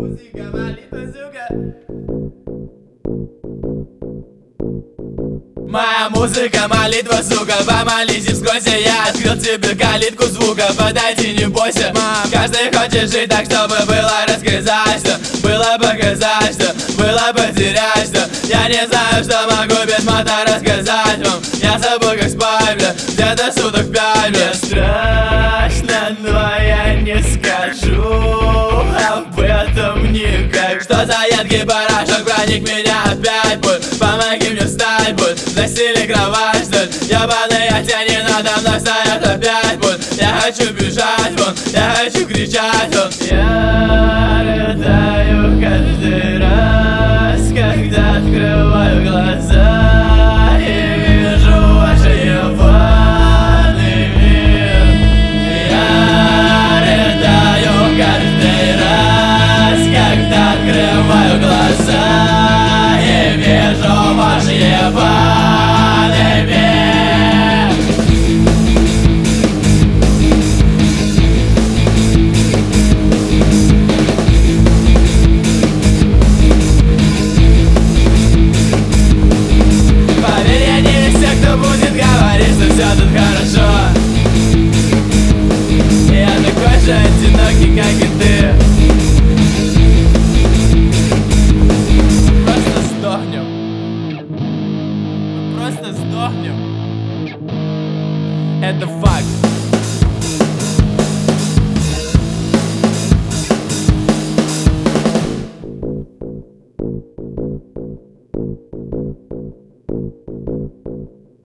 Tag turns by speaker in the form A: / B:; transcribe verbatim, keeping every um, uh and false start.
A: Музыка, молитва, сука. Моя музыка, молитва, сука. Помолись и вскройся, я открыл тебе калитку звука. Подойди, не бойся, мам. Каждый хочет жить так, чтобы было рассказать, что было показать, что было потерять, что я не знаю, что могу без мата рассказать вам. Я забыл, как спать, бля, где-то суток пять, бля. Мне страшно, но я не скажу об этом никак. Что за едкий порошок проник меня опять, боль? Помоги мне встать, боль. Застели кровать, что ебаные тени надо мной стоят опять, боль. Я хочу бежать, вон, я хочу кричать, вон. Я рыдаю каждый раз, когда открываю глаза и вижу ваши ебаный мир. Я рыдаю каждый раз, когда открываю глаза и вижу ваш ебаный мир. Поверь, я не из тех, кто будет говорить, что все тут хорошо. Я такой же одинокий, как и ты. Просто сдохнем. Мы просто сдохнем. Это факт.